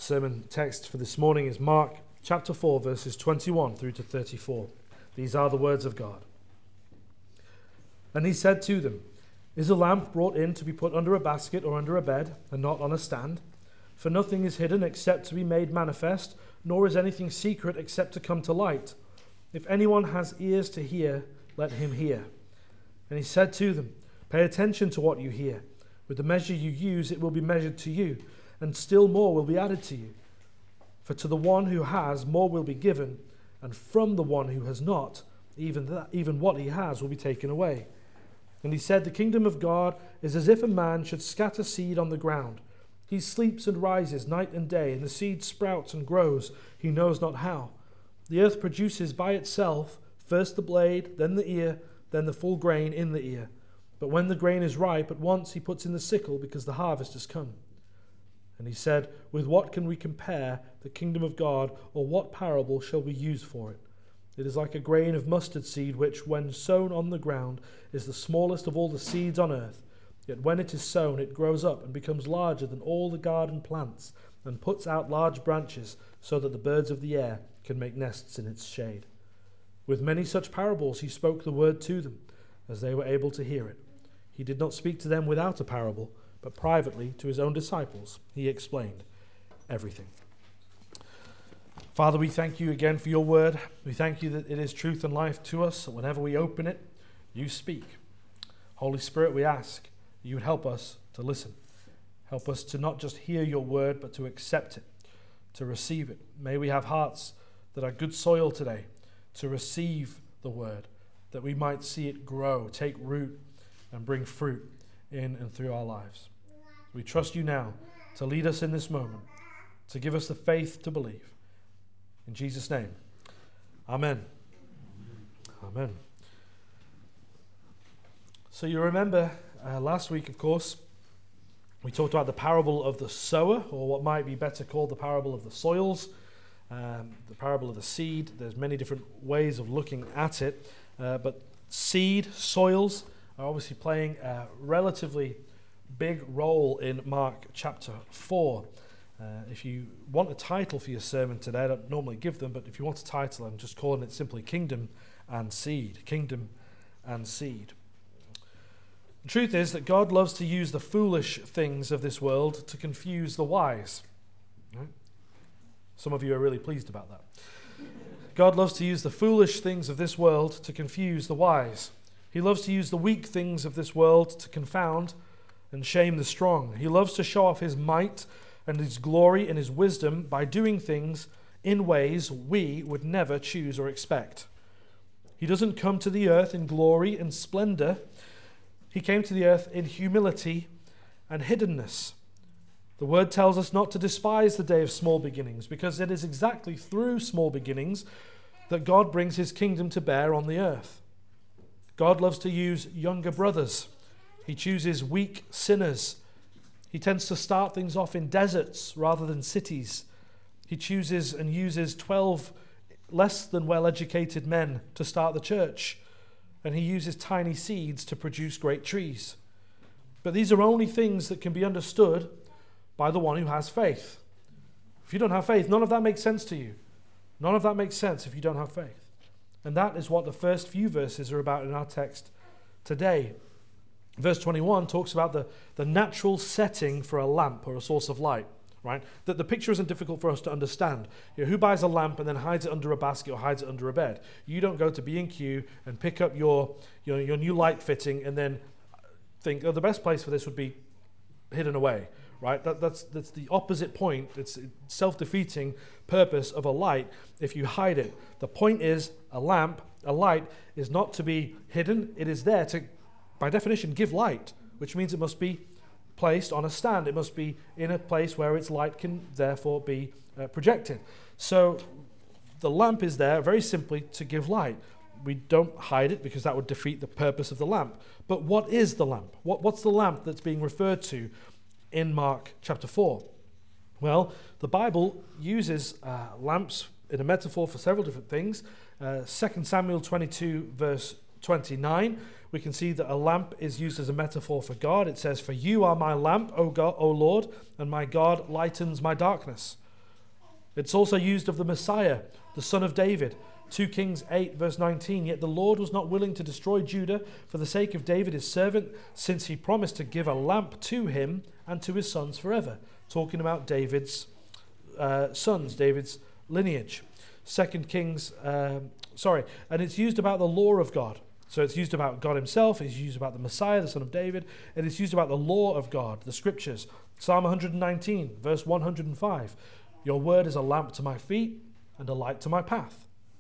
Sermon text for this morning is Mark chapter 4, verses 21 through to 34. These are the words of God. And he said to them, "Is a lamp brought in to be put under a basket or under a bed, and not on a stand? For nothing is hidden except to be made manifest, nor is anything secret except to come to light. If anyone has ears to hear, let him hear." And he said to them, "Pay attention to what you hear. With the measure you use, it will be measured to you, and still more will be added to you. For to the one who has, more will be given, and from the one who has not, even what he has will be taken away." And he said, "The kingdom of God is as if a man should scatter seed on the ground. He sleeps and rises night and day, and the seed sprouts and grows, he knows not how. The earth produces by itself first the blade, then the ear, then the full grain in the ear. But when the grain is ripe, at once he puts in the sickle, because the harvest has come." And he said, "With what can we compare the kingdom of God, or what parable shall we use for it? It is like a grain of mustard seed, which, when sown on the ground, is the smallest of all the seeds on earth. Yet when it is sown, it grows up and becomes larger than all the garden plants, and puts out large branches, so that the birds of the air can make nests in its shade." With many such parables he spoke the word to them, as they were able to hear it. He did not speak to them without a parable, but privately to his own disciples he explained everything. Father, we thank you again for your word. We thank you that it is truth and life to us, that whenever we open it, you speak. Holy Spirit, we ask that you would help us to listen. Help us to not just hear your word, but to accept it, to receive it. May we have hearts that are good soil today to receive the word, that we might see it grow, take root, and bring fruit in and through our lives. We trust you now to lead us in this moment, to give us the faith to believe. In Jesus' name, amen. Amen. So you remember last week, of course, we talked about the parable of the sower, or what might be better called the parable of the soils, the parable of the seed. There's many different ways of looking at it, but seed, soils, are obviously playing a relatively big role in Mark chapter 4. If you want a title for your sermon today, I don't normally give them, but if you want a title, I'm just calling it simply Kingdom and Seed. Kingdom and Seed. The truth is that God loves to use the foolish things of this world to confuse the wise. Right? Some of you are really pleased about that. God loves to use the foolish things of this world to confuse the wise. He loves to use the weak things of this world to confound and shame the strong. He loves to show off his might and his glory and his wisdom by doing things in ways we would never choose or expect. He doesn't come to the earth in glory and splendor. He came to the earth in humility and hiddenness. The word tells us not to despise the day of small beginnings, because it is exactly through small beginnings that God brings his kingdom to bear on the earth. God loves to use younger brothers. He chooses weak sinners. He tends to start things off in deserts rather than cities. He chooses and uses 12 less than well-educated men to start the church. And he uses tiny seeds to produce great trees. But these are only things that can be understood by the one who has faith. If you don't have faith, none of that makes sense to you. None of that makes sense if you don't have faith. And that is what the first few verses are about in our text today. Verse 21 talks about the natural setting for a lamp or a source of light, right? That the picture isn't difficult for us to understand. You know, who buys a lamp and then hides it under a basket or hides it under a bed? You don't go to B&Q and pick up your new light fitting and then think, oh, the best place for this would be hidden away, right? That's the opposite point. It's self-defeating purpose of a light if you hide it. The point is a light is not to be hidden. It is there to, by definition, give light, which means it must be placed on a stand. It must be in a place where its light can therefore be projected. So the lamp is there very simply to give light. We don't hide it because that would defeat the purpose of the lamp. But what is the lamp? What's the lamp that's being referred to in Mark chapter 4? Well, the Bible uses lamps in a metaphor for several different things. 2 Samuel 22 verse 29, we can see that a lamp is used as a metaphor for God. It says, "For you are my lamp, O God, O Lord, and my God lightens my darkness." It's also used of the Messiah, the son of David. 2 Kings 8 verse 19, yet the Lord was not willing to destroy Judah for the sake of David his servant, since he promised to give a lamp to him and to his sons forever. Talking about David's sons, David's lineage. 2 Kings, and it's used about the law of God. So it's used about God himself, it's used about the Messiah, the son of David, and it's used about the law of God, the scriptures. Psalm 119 verse 105, your word is a lamp to my feet and a light to my path.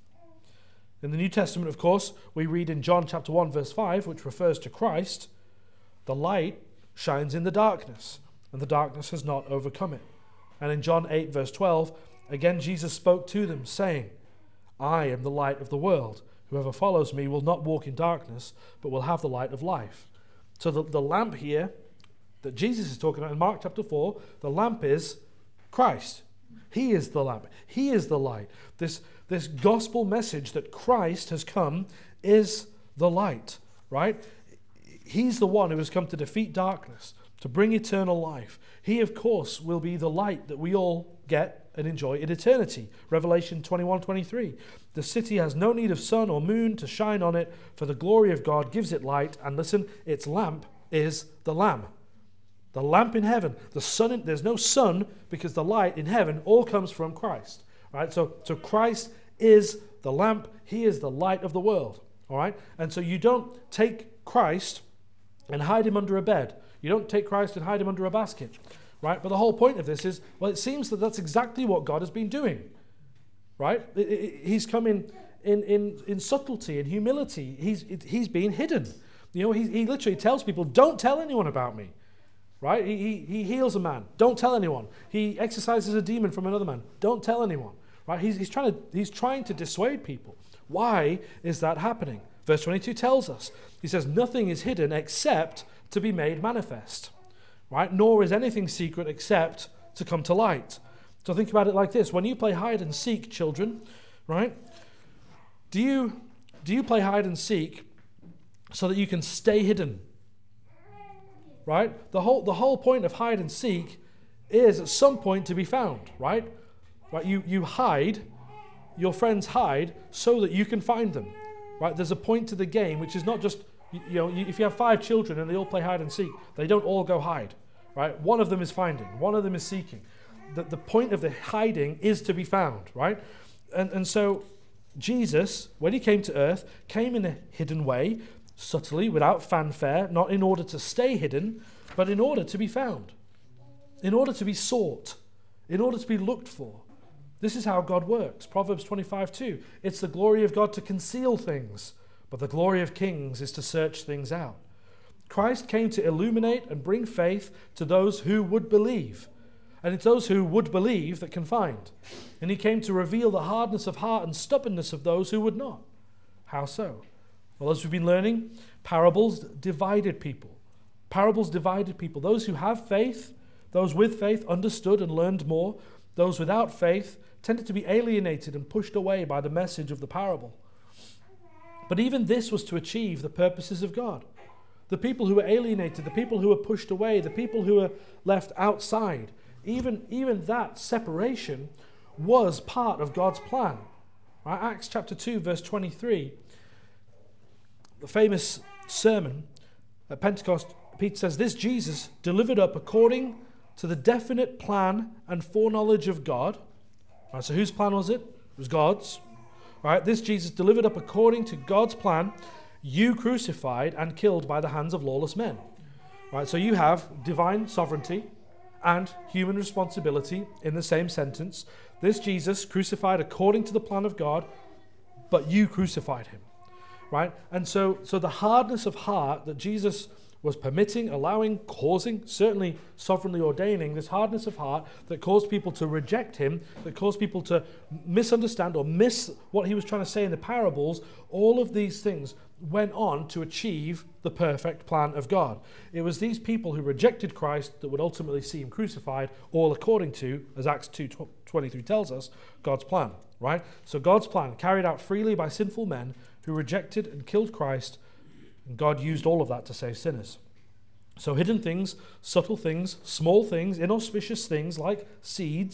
In the New Testament, of course, we read in John chapter 1 verse 5, which refers to Christ, the light shines in the darkness, and the darkness has not overcome it. And in John 8 verse 12, again Jesus spoke to them, saying, I am the light of the world. Whoever follows me will not walk in darkness, but will have the light of life. So the lamp here that Jesus is talking about in Mark chapter 4, the lamp is Christ. He is the lamp. He is the light. This gospel message that Christ has come is the light, right? He's the one who has come to defeat darkness, to bring eternal life. He, of course, will be the light that we all get and enjoy in eternity. Revelation 21:23. The city has no need of sun or moon to shine on it, for the glory of God gives it light. And listen, its lamp is the Lamb. The lamp in heaven. The sun. There's no sun because the light in heaven all comes from Christ. Right? So Christ is the lamp. He is the light of the world. All right? And so you don't take Christ and hide him under a bed. You don't take Christ and hide him under a basket. Right? But the whole point of this is, well, it seems that that's exactly what God has been doing. Right? He's come in subtlety and humility. He's been hidden. You know, he literally tells people, don't tell anyone about me. Right? He heals a man. Don't tell anyone. He exorcises a demon from another man. Don't tell anyone. Right? He's trying to dissuade people. Why is that happening? Verse 22 tells us. He says, nothing is hidden except to be made manifest. Right? Nor is anything secret except to come to light. So think about it like this. When you play hide and seek, children, right? Do you play hide and seek so that you can stay hidden? Right? The whole point of hide and seek is at some point to be found, right? Right? You hide, your friends hide so that you can find them. Right? There's a point to the game which is not just, if you have 5 children and they all play hide and seek, they don't all go hide. Right? One of them is finding, one of them is seeking. The point of the hiding is to be found, right? And so Jesus, when he came to earth, came in a hidden way, subtly, without fanfare, not in order to stay hidden, but in order to be found, in order to be sought, in order to be looked for. This is how God works. Proverbs 25:2. It's the glory of God to conceal things, but the glory of kings is to search things out. Christ came to illuminate and bring faith to those who would believe. And it's those who would believe that can find. And he came to reveal the hardness of heart and stubbornness of those who would not. How so? Well, as we've been learning, parables divided people. Parables divided people. Those who have faith, those with faith understood and learned more. Those without faith tended to be alienated and pushed away by the message of the parable. But even this was to achieve the purposes of God. The people who were alienated, the people who were pushed away, the people who were left outside, even that separation was part of God's plan. Right? Acts chapter 2, verse 23, the famous sermon at Pentecost, Peter says, this Jesus delivered up according to the definite plan and foreknowledge of God. Right, so whose plan was it? It was God's. Right, this Jesus delivered up according to God's plan, you crucified and killed by the hands of lawless men. Right, so you have divine sovereignty and human responsibility in the same sentence. This Jesus crucified according to the plan of God, but you crucified him. Right? And so the hardness of heart that Jesus was permitting, allowing, causing, certainly sovereignly ordaining, this hardness of heart that caused people to reject him, that caused people to misunderstand or miss what he was trying to say in the parables, all of these things went on to achieve the perfect plan of God. It was these people who rejected Christ that would ultimately see him crucified, all according to, as Acts 2:23 tells us, God's plan, right? So God's plan carried out freely by sinful men who rejected and killed Christ, and God used all of that to save sinners. So hidden things, subtle things, small things, inauspicious things like seeds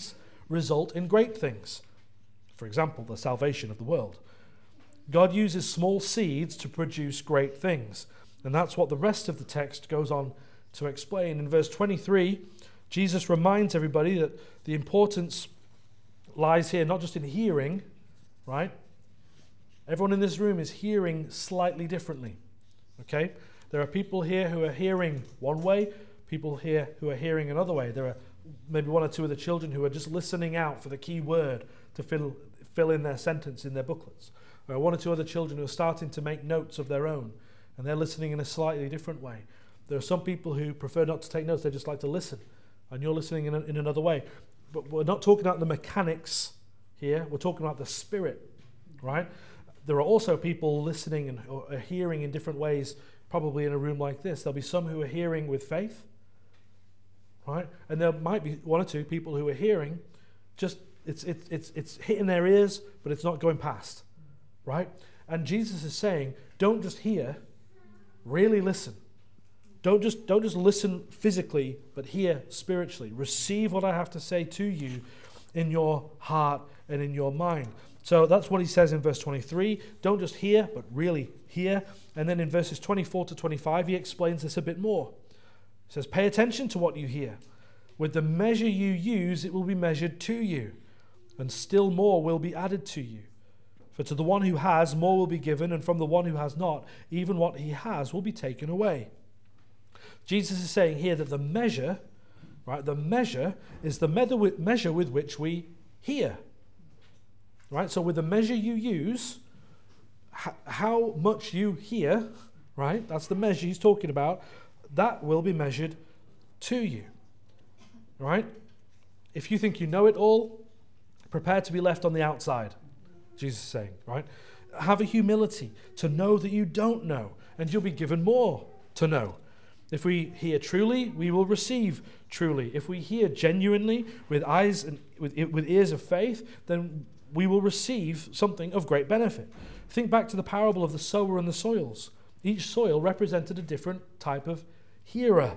result in great things. For example, the salvation of the world. God uses small seeds to produce great things. And that's what the rest of the text goes on to explain. In verse 23, Jesus reminds everybody that the importance lies here, not just in hearing, right? Everyone in this room is hearing slightly differently, okay? There are people here who are hearing one way, people here who are hearing another way. There are maybe one or two of the children who are just listening out for the key word to fill in their sentence in their booklets. There are one or two other children who are starting to make notes of their own, and they're listening in a slightly different way. There are some people who prefer not to take notes, they just like to listen, and you're listening in another way. But we're not talking about the mechanics here, we're talking about the spirit, right? There are also people listening or hearing in different ways, probably in a room like this. There'll be some who are hearing with faith, right? And there might be one or two people who are hearing, just it's hitting their ears, but it's not going past, right? And Jesus is saying, don't just hear, really listen. Don't just listen physically, but hear spiritually. Receive what I have to say to you in your heart and in your mind. So that's what he says in verse 23. Don't just hear, but really hear. And then in verses 24 to 25, he explains this a bit more. He says, pay attention to what you hear. With the measure you use, it will be measured to you, and still more will be added to you. For to the one who has, more will be given, and from the one who has not, even what he has will be taken away. Jesus is saying here that the measure, right, the measure is the measure with which we hear. Right? So with the measure you use, how much you hear, right? That's the measure he's talking about. That will be measured to you. Right? If you think you know it all, prepare to be left on the outside, Jesus is saying, right? Have a humility to know that you don't know, and you'll be given more to know. If we hear truly, we will receive truly. If we hear genuinely with eyes and with ears of faith, then we will receive something of great benefit. Think back to the parable of the sower and the soils. Each soil represented a different type of hearer.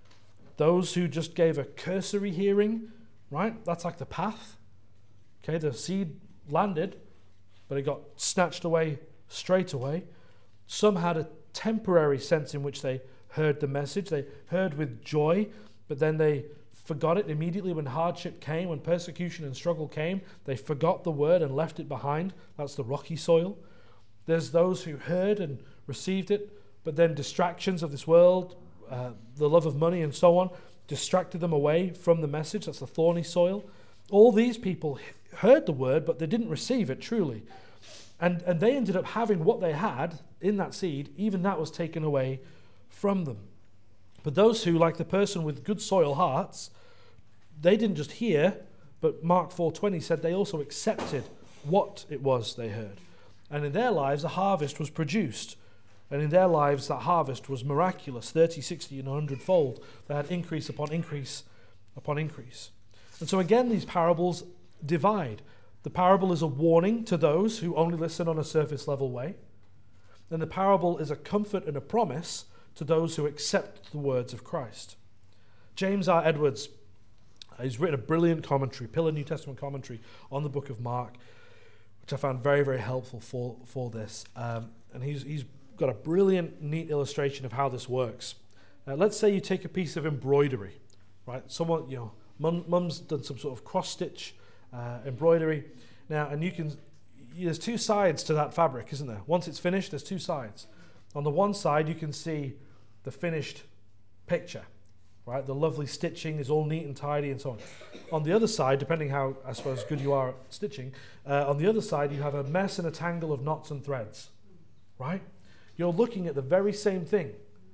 Those who just gave a cursory hearing, right? That's like the path. Okay, the seed landed, but it got snatched away straight away. Some had a temporary sense in which they heard the message. They heard with joy, but then they forgot it immediately when hardship came, when persecution and struggle came. They forgot the word and left it behind. That's the rocky soil. There's those who heard and received it, but then distractions of this world, the love of money and so on, distracted them away from the message. That's the thorny soil. All these people heard the word, but they didn't receive it truly. And they ended up having what they had in that seed, even that was taken away from them. But those who, like the person with good soil hearts, they didn't just hear, but Mark 4:20 said they also accepted what it was they heard. And in their lives, a harvest was produced. And in their lives, that harvest was miraculous, 30, 60, and 100-fold. They had increase upon increase upon increase. And so again, these parables divide. The parable is a warning to those who only listen on a surface-level way. And the parable is a comfort and a promise to those who accept the words of Christ. James R. Edwards, he's written a brilliant commentary, Pillar New Testament commentary on the book of Mark, which I found very, very helpful for this. And he's got a brilliant, neat illustration of how this works. Let's say you take a piece of embroidery, right? Someone, mum's done some sort of cross-stitch embroidery. Now, and there's two sides to that fabric, isn't there? Once it's finished, there's two sides. On the one side, you can see the finished picture, right? The lovely stitching is all neat and tidy and so on. On the other side, depending how, I suppose, good you are at stitching, on the other side, you have a mess and a tangle of knots and threads, right? You're looking at the very same thing,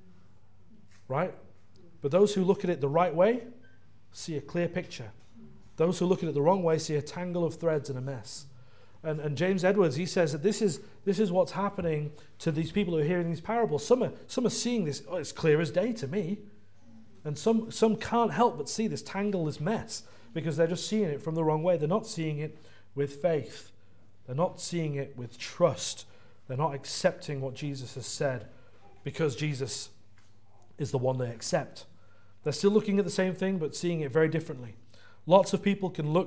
right? But those who look at it the right way see a clear picture. Those who look at it the wrong way see a tangle of threads and a mess. And James Edwards, he says that this is what's happening to these people who are hearing these parables. Some are seeing this, it's clear as day to me. And some can't help but see this tangle, this mess, because they're just seeing it from the wrong way. They're not seeing it with faith. They're not seeing it with trust. They're not accepting what Jesus has said because Jesus is the one they accept. They're still looking at the same thing but seeing it very differently. Lots of people can look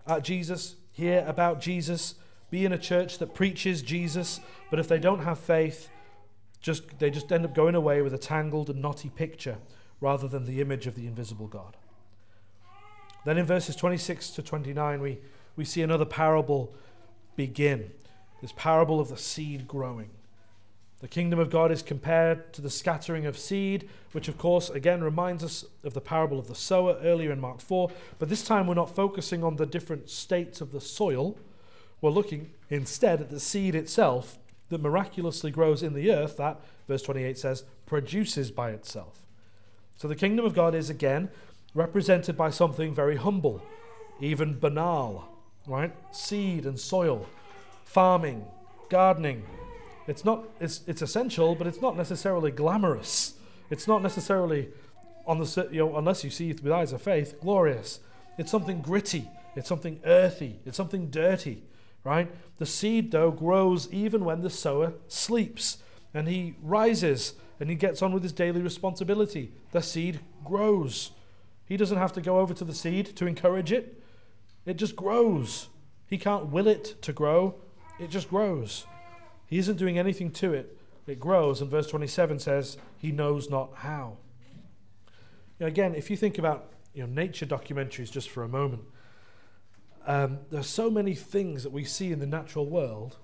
at Jesus, hear about Jesus, be in a church that preaches Jesus, but if they don't have faith, they just end up going away with a tangled and knotty picture rather than the image of the invisible God. Then in verses 26 to 29, we see another parable begin. This parable of the seed growing. The kingdom of God is compared to the scattering of seed, which of course again reminds us of the parable of the sower earlier in Mark 4. But this time we're not focusing on the different states of the soil. We're looking instead at the seed itself that miraculously grows in the earth that, verse 28 says, produces by itself. So the kingdom of God is again represented by something very humble, even banal, right? Seed and soil, farming, gardening. It's essential, but it's not necessarily glamorous. It's not necessarily, unless you see it with eyes of faith, glorious. It's something gritty. It's something earthy. It's something dirty, right? The seed, though, grows even when the sower sleeps. And he rises and he gets on with his daily responsibility. The seed grows. He doesn't have to go over to the seed to encourage it. It just grows. He can't will it to grow. It just grows. He isn't doing anything to it. It grows, and verse 27 says, he knows not how. Again, if you think about nature documentaries just for a moment, there's so many things that we see in the natural world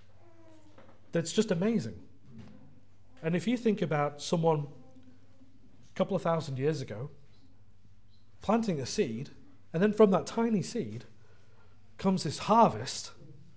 that's just amazing. And if you think about someone a couple of thousand years ago planting a seed, and then from that tiny seed comes this harvest.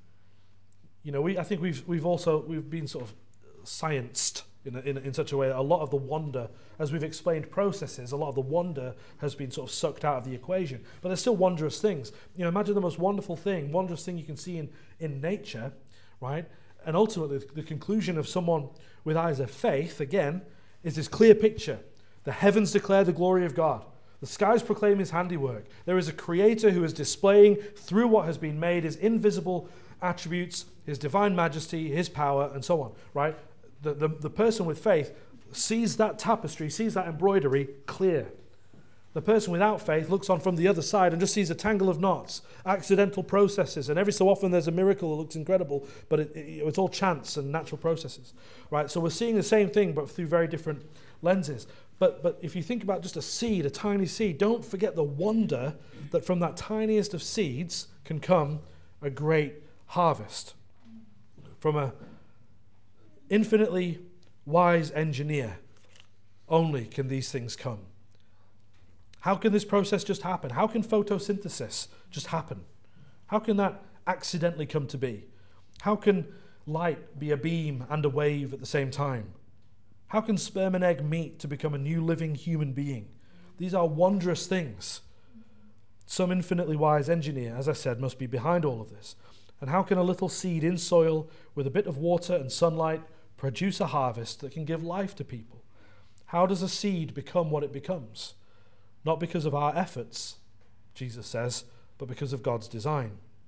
I think we've been sort of scienced in such a way that a lot of the wonder, as we've explained processes, a lot of the wonder has been sort of sucked out of the equation. But there's still wondrous things. Imagine the most wonderful thing, wondrous thing you can see in nature, right? And ultimately, the conclusion of someone with eyes of faith, again, is this clear picture. The heavens declare the glory of God. The skies proclaim his handiwork. There is a creator who is displaying through what has been made his invisible attributes, his divine majesty, his power, and so on, right? The person with faith sees that tapestry, sees that embroidery clear. The person without faith looks on from the other side and just sees a tangle of knots, accidental processes, and every so often there's a miracle that looks incredible, but it's all chance and natural processes, right? So we're seeing the same thing, but through very different lenses. But if you think about just a seed, a tiny seed, don't forget the wonder that from that tiniest of seeds can come a great harvest. From an infinitely wise engineer, only can these things come. How can this process just happen? How can photosynthesis just happen? How can that accidentally come to be? How can light be a beam and a wave at the same time? How can sperm and egg meet to become a new living human being? These are wondrous things. Some infinitely wise engineer, as I said, must be behind all of this. And how can a little seed in soil with a bit of water and sunlight produce a harvest that can give life to people? How does a seed become what it becomes? Not because of our efforts, Jesus says, but because of God's design.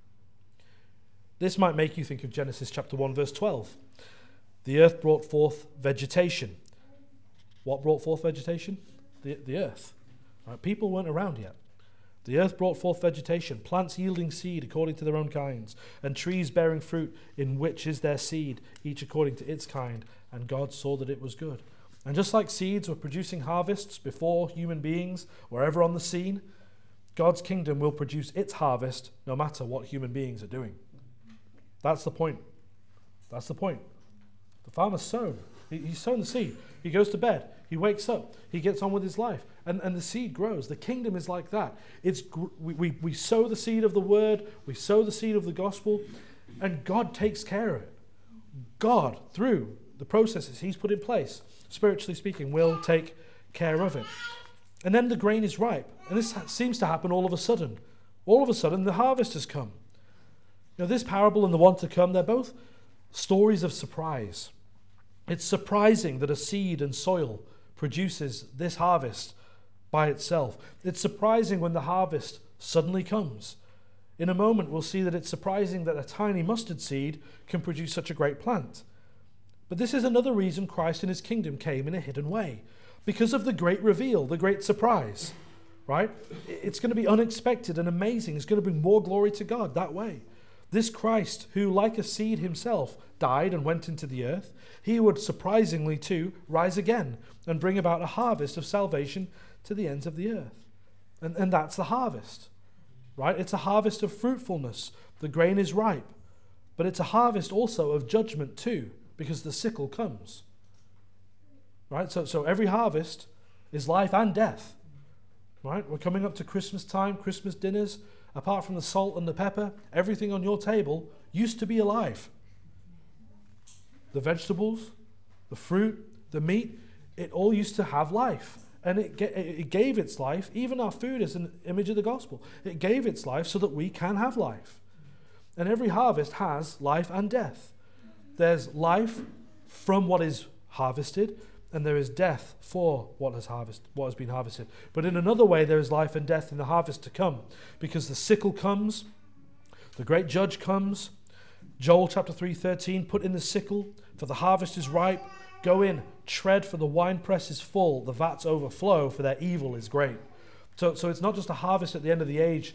This might make you think of Genesis chapter 1, verse 12. The earth brought forth vegetation. What brought forth vegetation? The earth. Right? People weren't around yet. The earth brought forth vegetation, plants yielding seed according to their own kinds, and trees bearing fruit in which is their seed, each according to its kind. And God saw that it was good. And just like seeds were producing harvests before human beings were ever on the scene, God's kingdom will produce its harvest no matter what human beings are doing. That's the point. That's the point. The farmer's sown. He's sown the seed. He goes to bed. He wakes up. He gets on with his life. And the seed grows. The kingdom is like that. We sow the seed of the word. We sow the seed of the gospel. And God takes care of it. God, through the processes he's put in place, spiritually speaking, will take care of it. And then the grain is ripe. And this seems to happen all of a sudden. All of a sudden, the harvest has come. Now, this parable and the one to come, they're both stories of surprise. It's surprising that a seed and soil produces this harvest by itself. It's surprising when the harvest suddenly comes. In a moment, we'll see that it's surprising that a tiny mustard seed can produce such a great plant. But this is another reason Christ and his kingdom came in a hidden way. Because of the great reveal, the great surprise. right? It's going to be unexpected and amazing. It's going to bring more glory to God that way. This Christ, who like a seed himself died and went into the earth, he would surprisingly too rise again and bring about a harvest of salvation to the ends of the earth. And that's the harvest, right? It's a harvest of fruitfulness. The grain is ripe, but it's a harvest also of judgment too, because the sickle comes, right? So every harvest is life and death, right? We're coming up to Christmas time, Christmas dinners. Apart from the salt and the pepper, everything on your table used to be alive. The vegetables, the fruit, the meat, it all used to have life. And it gave its life. Even our food is an image of the gospel. It gave its life so that we can have life. And every harvest has life and death. There's life from what is harvested, and there is death for what has been harvested. But in another way, there is life and death in the harvest to come, because the sickle comes, the great judge comes. Joel chapter 3:13, put in the sickle, for the harvest is ripe. Go in, tread, for the winepress is full, the vats overflow, for their evil is great. So it's not just a harvest at the end of the age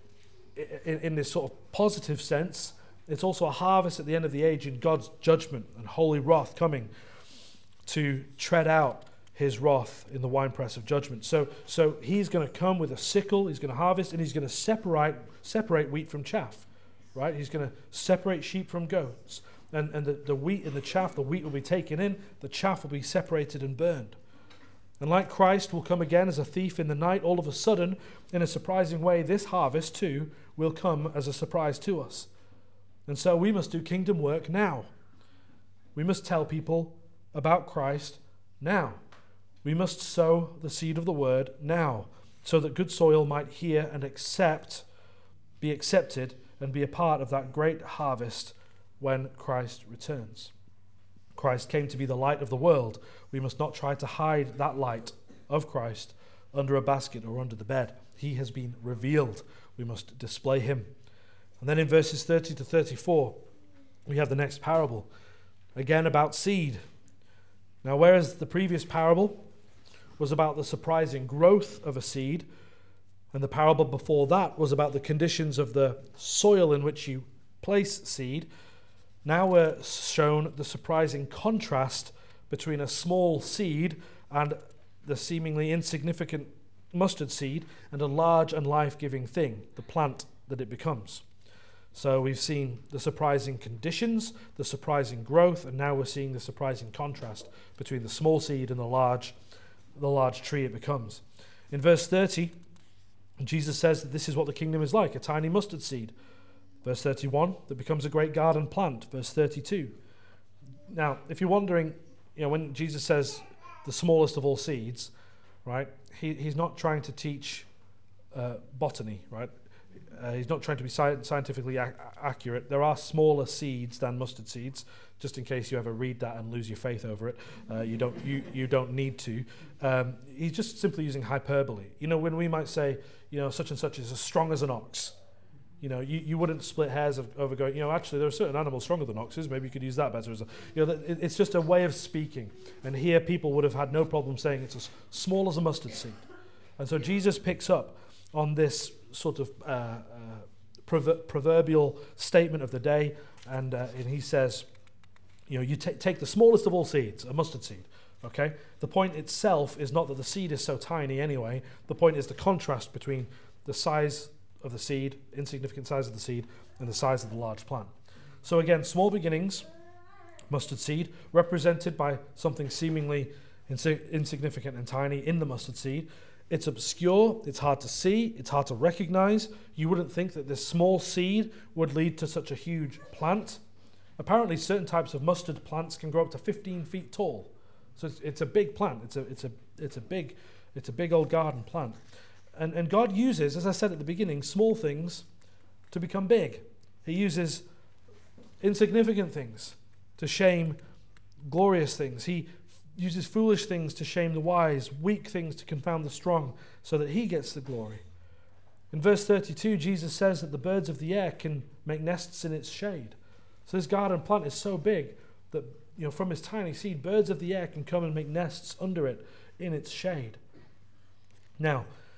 in this sort of positive sense. It's also a harvest at the end of the age in God's judgment and holy wrath coming to tread out his wrath in the winepress of judgment. So he's going to come with a sickle, he's going to harvest, and he's going to separate wheat from chaff, right? He's going to separate sheep from goats. And the wheat and the chaff, the wheat will be taken in, the chaff will be separated and burned. And like Christ will come again as a thief in the night, all of a sudden, in a surprising way, this harvest too will come as a surprise to us. And so we must do kingdom work now. We must tell people about Christ now. We must sow the seed of the word now, so that good soil might hear and be accepted, and be a part of that great harvest when Christ returns. Christ came to be the light of the world. We must not try to hide that light of Christ under a basket or under the bed. He has been revealed. We must display him. And then in verses 30 to 34, we have the next parable, again about seed. Now, whereas the previous parable was about the surprising growth of a seed, and the parable before that was about the conditions of the soil in which you place seed, now we're shown the surprising contrast between a small seed and the seemingly insignificant mustard seed and a large and life-giving thing, the plant that it becomes. So we've seen the surprising conditions, the surprising growth, and now we're seeing the surprising contrast between the small seed and the large tree it becomes. In verse 30, Jesus says that this is what the kingdom is like, a tiny mustard seed. Verse 31, that becomes a great garden plant. Verse 32. Now, if you're wondering, when Jesus says the smallest of all seeds, right, he's not trying to teach botany, right? He's not trying to be scientifically accurate. There are smaller seeds than mustard seeds, just in case you ever read that and lose your faith over it. You don't need to. He's just simply using hyperbole. When we might say, such and such is as strong as an ox. You wouldn't split hairs over going, actually there are certain animals stronger than oxes. Maybe you could use that better. It's just a way of speaking. And here people would have had no problem saying it's as small as a mustard seed. And so Jesus picks up on this sort of proverbial statement of the day, and he says, you take the smallest of all seeds, a mustard seed. Okay? The point itself is not that the seed is so tiny anyway. The point is the contrast between the size of the seed, insignificant size of the seed, and the size of the large plant. So again, small beginnings, mustard seed, represented by something seemingly insignificant and tiny in the mustard seed. It's obscure, it's hard to see, it's hard to recognize. You wouldn't think that this small seed would lead to such a huge plant. Apparently, certain types of mustard plants can grow up to 15 feet tall. So it's a big plant. It's a big old garden plant. And God uses, as I said at the beginning, small things to become big. He uses insignificant things to shame glorious things. He uses foolish things to shame the wise, weak things to confound the strong, so that he gets the glory. In verse 32, Jesus says that the birds of the air can make nests in its shade. So this garden plant is so big that from its tiny seed, birds of the air can come and make nests under it in its shade. Now,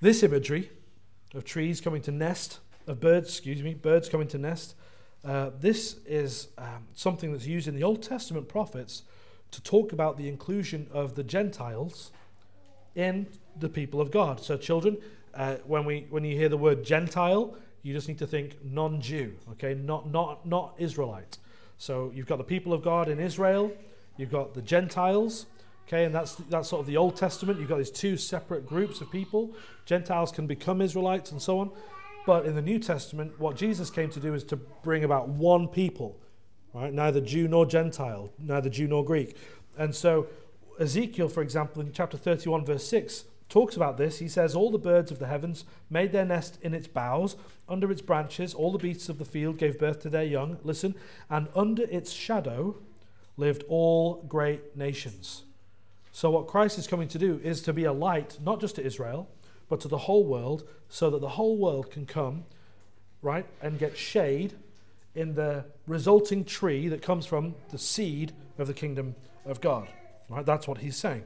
This imagery of trees coming to nest, of birds coming to nest, this is something that's used in the Old Testament prophets to talk about the inclusion of the Gentiles in the people of God. So children, when you hear the word Gentile, you just need to think non-Jew, okay, not Israelite. So you've got the people of God in Israel, you've got the Gentiles, okay, and that's sort of the Old Testament. You've got these two separate groups of people. Gentiles can become Israelites and so on. But in the New Testament, what Jesus came to do is to bring about one people, right? Neither Jew nor Gentile, neither Jew nor Greek. And so Ezekiel, for example, in chapter 31, verse 6, talks about this. He says, all the birds of the heavens made their nest in its boughs, under its branches, all the beasts of the field gave birth to their young. Listen, and under its shadow lived all great nations. So what Christ is coming to do is to be a light, not just to Israel, but to the whole world, so that the whole world can come, right, and get shade in the resulting tree that comes from the seed of the kingdom of God. Right? That's what he's saying.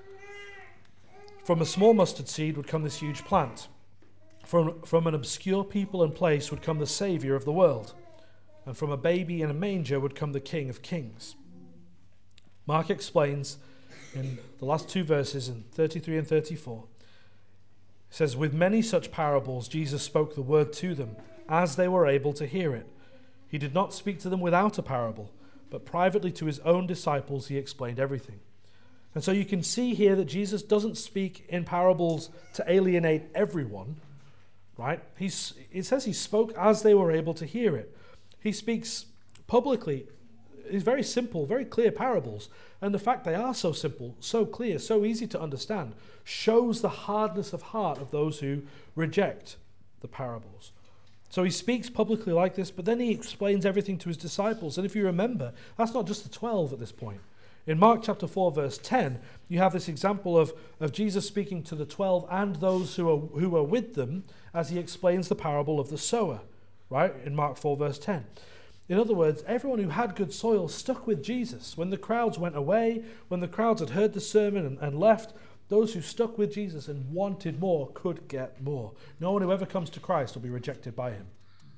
From a small mustard seed would come this huge plant. From an obscure people and place would come the Savior of the world. And from a baby in a manger would come the King of Kings. Mark explains in the last two verses, in 33 and 34, it says, with many such parables Jesus spoke the word to them, as they were able to hear it. He did not speak to them without a parable, but privately to his own disciples he explained everything. And so you can see here that Jesus doesn't speak in parables to alienate everyone, right? It says he spoke as they were able to hear it. He speaks publicly. It's very simple, very clear parables. And the fact they are so simple, so clear, so easy to understand, shows the hardness of heart of those who reject the parables. So he speaks publicly like this, but then he explains everything to his disciples. And if you remember, that's not just the 12 at this point. In Mark chapter 4, verse 10, you have this example of Jesus speaking to the 12 and those who are with them as he explains the parable of the sower, right? In Mark 4, verse 10. In other words, everyone who had good soil stuck with Jesus. When the crowds went away, when the crowds had heard the sermon and left, those who stuck with Jesus and wanted more could get more. No one who ever comes to Christ will be rejected by him.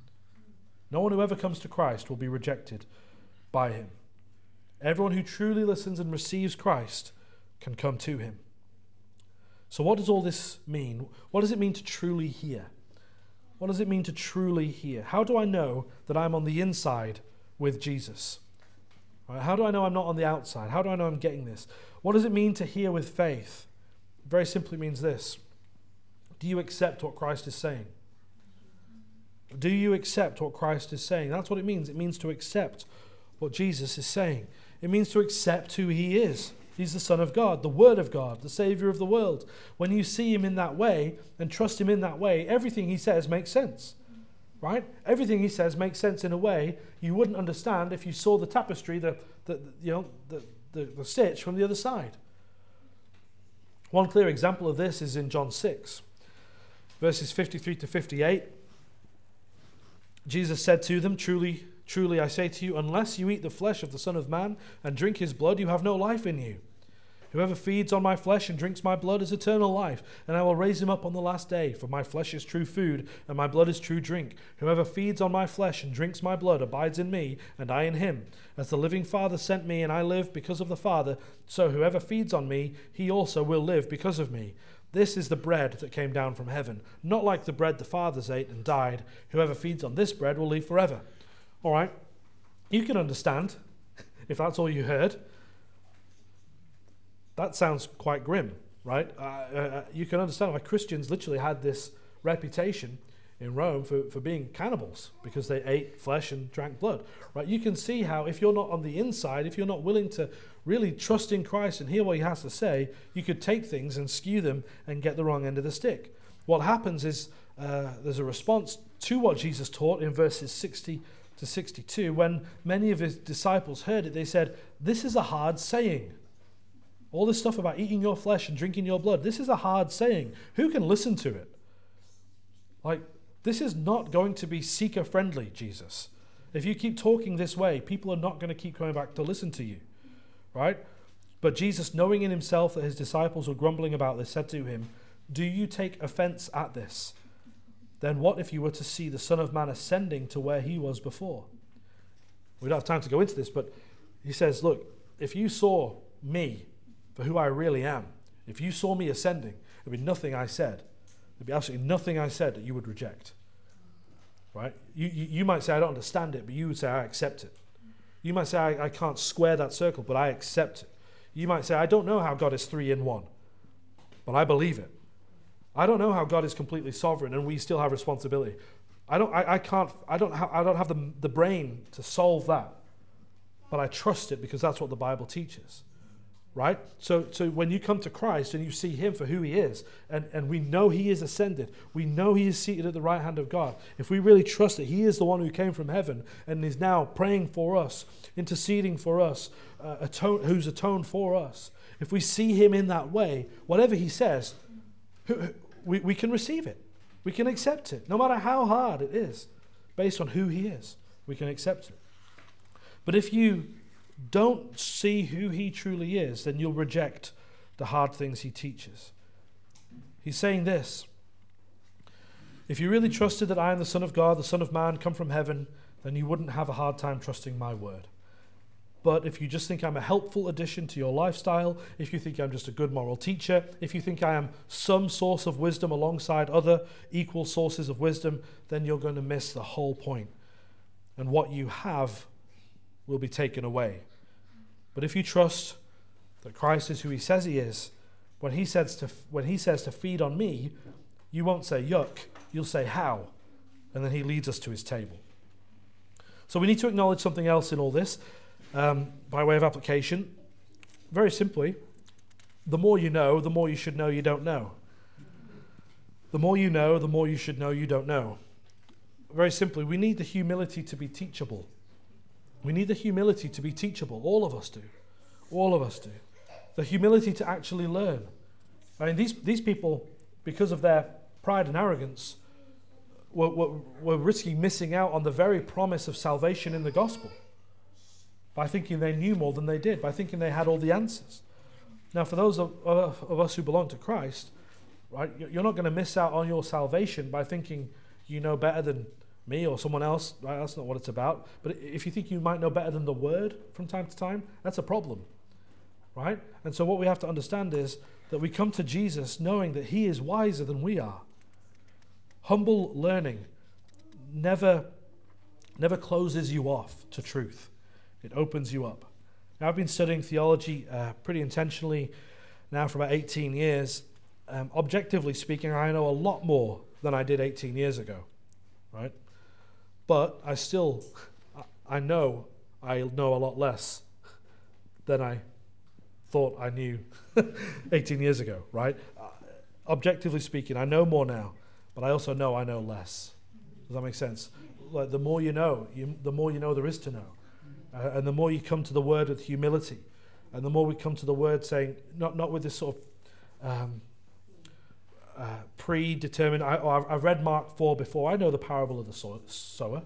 No one who ever comes to Christ will be rejected by him. Everyone who truly listens and receives Christ can come to him. So what does all this mean? What does it mean to truly hear? What does it mean to truly hear? How do I know that I'm on the inside with Jesus? Right, how do I know I'm not on the outside? How do I know I'm getting this? What does it mean to hear with faith? It very simply means this. Do you accept what Christ is saying? Do you accept what Christ is saying? That's what it means. It means to accept what Jesus is saying. It means to accept who he is. He's the Son of God, the Word of God, the Savior of the world. When you see him in that way and trust him in that way, everything he says makes sense, right? Everything he says makes sense in a way you wouldn't understand if you saw the tapestry, the stitch from the other side. One clear example of this is in John 6, verses 53 to 58. Jesus said to them, Truly, truly, I say to you, unless you eat the flesh of the Son of Man and drink his blood, you have no life in you. Whoever feeds on my flesh and drinks my blood has eternal life, and I will raise him up on the last day. For my flesh is true food, and my blood is true drink. Whoever feeds on my flesh and drinks my blood abides in me, and I in him. As the living Father sent me, and I live because of the Father, so whoever feeds on me, he also will live because of me. This is the bread that came down from heaven, not like the bread the fathers ate and died. Whoever feeds on this bread will live forever. All right, you can understand, if that's all you heard, that sounds quite grim, right? You can understand why Christians literally had this reputation in Rome for being cannibals because they ate flesh and drank blood, right? You can see how if you're not on the inside, if you're not willing to really trust in Christ and hear what he has to say, you could take things and skew them and get the wrong end of the stick. What happens is there's a response to what Jesus taught in verses 60 to 62. When many of his disciples heard it, they said, "This is a hard saying." All this stuff about eating your flesh and drinking your blood, this is a hard saying. Who can listen to it? Like, this is not going to be seeker-friendly, Jesus. If you keep talking this way, people are not going to keep coming back to listen to you, right? But Jesus, knowing in himself that his disciples were grumbling about this, said to him, Do you take offense at this? Then what if you were to see the Son of Man ascending to where he was before? We don't have time to go into this, but he says, look, if you saw me for who I really am, if you saw me ascending, there'd be nothing I said. There'd be absolutely nothing I said that you would reject. Right? You might say, I don't understand it, but you would say, I accept it. You might say, I can't square that circle, but I accept it. You might say, I don't know how God is 3 in 1, but I believe it. I don't know how God is completely sovereign and we still have responsibility. I don't have the brain to solve that, but I trust it because that's what the Bible teaches. Right? So when you come to Christ and you see him for who he is, and we know he is ascended, we know he is seated at the right hand of God, if we really trust that he is the one who came from heaven and is now praying for us, interceding for us, who's atoned for us, if we see him in that way, whatever he says, we can receive it. We can accept it. No matter how hard it is, based on who he is, we can accept it. But if you don't see who he truly is, then you'll reject the hard things he teaches. He's saying this: if you really trusted that I am the Son of God, the Son of Man, come from heaven, then you wouldn't have a hard time trusting my word. But if you just think I'm a helpful addition to your lifestyle, if you think I'm just a good moral teacher, if you think I am some source of wisdom alongside other equal sources of wisdom, then you're going to miss the whole point. And what you have will be taken away. But if you trust that Christ is who he says he is, when he says to feed on me, you won't say yuck, you'll say how, and then he leads us to his table. So we need to acknowledge something else in all this, by way of application. Very simply, the more you know, the more you should know you don't know. The more you know, the more you should know you don't know. Very simply, we need the humility to be teachable. We need the humility to be teachable. All of us do. All of us do. The humility to actually learn. I mean, these people, because of their pride and arrogance, were risking missing out on the very promise of salvation in the gospel by thinking they knew more than they did, by thinking they had all the answers. Now, for those of us who belong to Christ, right, you're not going to miss out on your salvation by thinking you know better than me or someone else. Right? That's not what it's about. But if you think you might know better than the Word from time to time, that's a problem, right? And so what we have to understand is that we come to Jesus knowing that he is wiser than we are. Humble learning never closes you off to truth. It opens you up. Now, I've been studying theology pretty intentionally now for about 18 years. Objectively speaking, I know a lot more than I did 18 years ago, right? But I know a lot less than I thought I knew 18 years ago, right? Objectively speaking, I know more now, but I also know I know less. Does that make sense? Like, the more you know, the more you know there is to know. And the more you come to the Word with humility, and the more we come to the Word saying, not with this sort of predetermined, I've read Mark 4 before, I know the parable of the sower.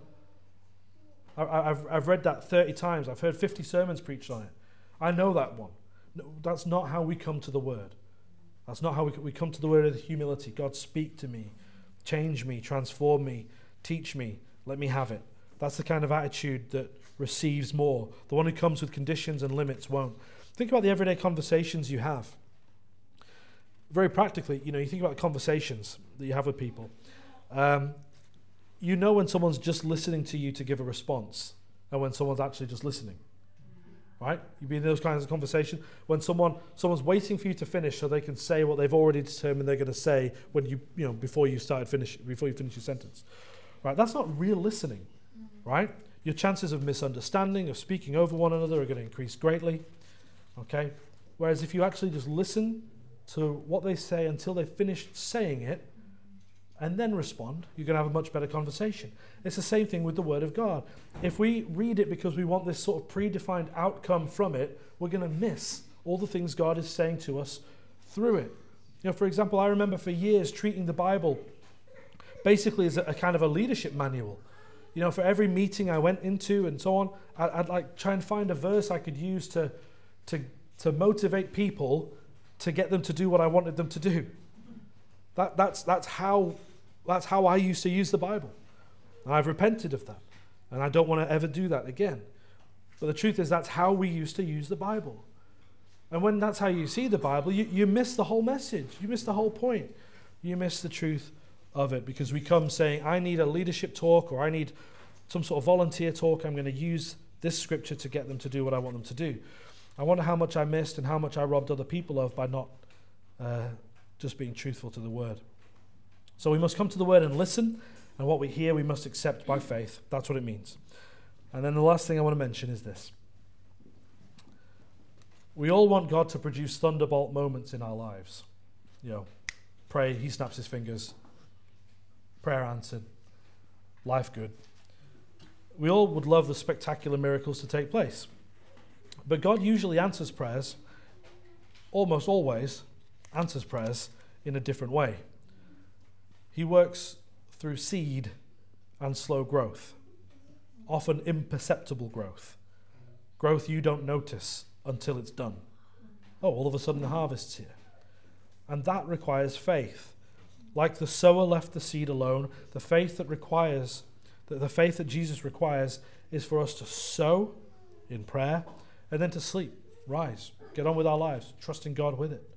I've read that 30 times, I've heard 50 sermons preached on it. I know that one. No, that's not how we come to the Word. That's not how we come to the Word with humility. God, speak to me, change me, transform me, teach me, let me have it. That's the kind of attitude that receives more. The one who comes with conditions and limits won't. Think about the everyday conversations you have. Very practically, you think about the conversations that you have with people. You know when someone's just listening to you to give a response and when someone's actually just listening. Right? You've been in those kinds of conversations when someone's waiting for you to finish so they can say what they've already determined they're going to say when before you finish your sentence. Right? That's not real listening. Right? Your chances of misunderstanding, of speaking over one another are going to increase greatly. Okay? Whereas if you actually just listen to what they say until they finish saying it and then respond, you're going to have a much better conversation. It's the same thing with the Word of God. If we read it because we want this sort of predefined outcome from it, we're going to miss all the things God is saying to us through it. For example, I remember for years treating the Bible basically as a kind of a leadership manual. For every meeting I went into and so on, I'd like try and find a verse I could use to motivate people to get them to do what I wanted them to do. That's how I used to use the Bible. And I've repented of that. And I don't want to ever do that again. But the truth is, that's how we used to use the Bible. And when that's how you see the Bible, you miss the whole message. You miss the whole point. You miss the truth of it, because we come saying, I need a leadership talk, or I need some sort of volunteer talk. I'm going to use this scripture to get them to do what I want them to do. I wonder how much I missed and how much I robbed other people of by not just being truthful to the Word. So we must come to the Word and listen, and what we hear we must accept by faith. That's what it means. And then the last thing I want to mention is this. We all want God to produce thunderbolt moments in our lives. Pray, he snaps his fingers. Prayer answered. Life good. We all would love the spectacular miracles to take place. But God usually answers prayers, almost always answers prayers in a different way. He works through seed and slow growth, often imperceptible growth. Growth you don't notice until it's done. All of a sudden the harvest's here. And that requires faith. Like the sower left the seed alone, the faith that Jesus requires is for us to sow in prayer and then to sleep, rise, get on with our lives, trusting God with it.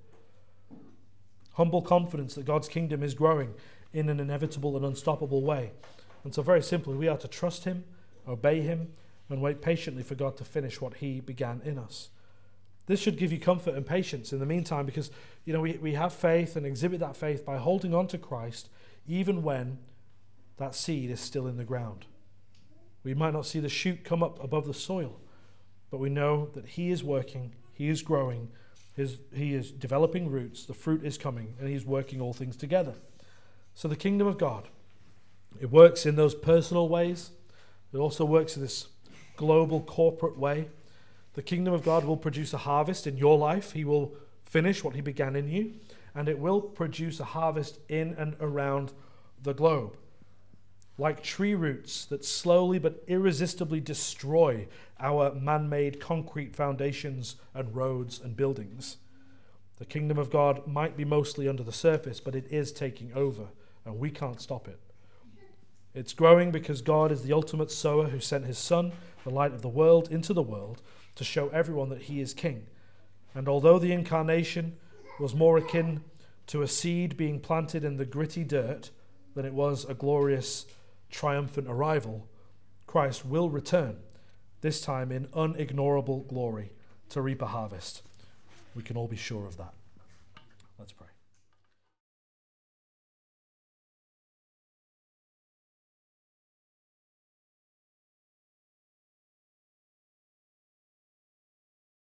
Humble confidence that God's kingdom is growing in an inevitable and unstoppable way. And so very simply, we are to trust him, obey him, and wait patiently for God to finish what he began in us. This should give you comfort and patience in the meantime, because we have faith and exhibit that faith by holding on to Christ even when that seed is still in the ground. We might not see the shoot come up above the soil, but we know that he is working, he is growing, he is developing roots, the fruit is coming, and he's working all things together. So the kingdom of God, it works in those personal ways. It also works in this global corporate way. The kingdom of God will produce a harvest in your life. He will finish what he began in you, and it will produce a harvest in and around the globe. Like tree roots that slowly but irresistibly destroy our man-made concrete foundations and roads and buildings. The kingdom of God might be mostly under the surface, but it is taking over, and we can't stop it. It's growing because God is the ultimate sower who sent his Son, the light of the world, into the world to show everyone that he is king. And although the incarnation was more akin to a seed being planted in the gritty dirt than it was a glorious, triumphant arrival, Christ will return, this time in unignorable glory, to reap a harvest. We can all be sure of that.